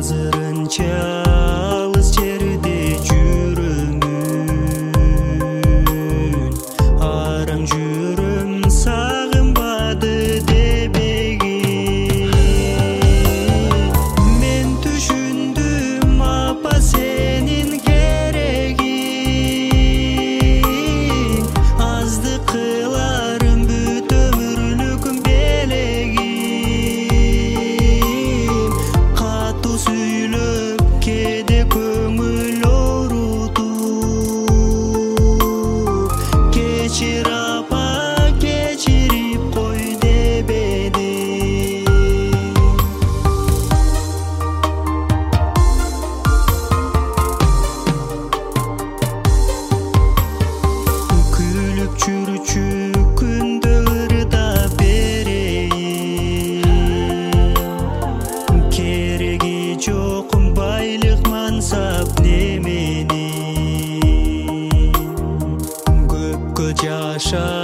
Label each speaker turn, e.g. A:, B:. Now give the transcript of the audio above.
A: азырынча алыс жерде жүрөмүн. Араң жүрөм сагынбады дебегин. Мен түшүндүм апа сенин керегиң. Азды кыларым бүт өмүрлүк белегим. Катуу сүйлөп кээде көңүл оорутуп, кечир апа кечирип кой дебедим. Күлүп жүрчү күндө ырда берейин. Кереги жок байлык мансап неменин. Көпкө жашап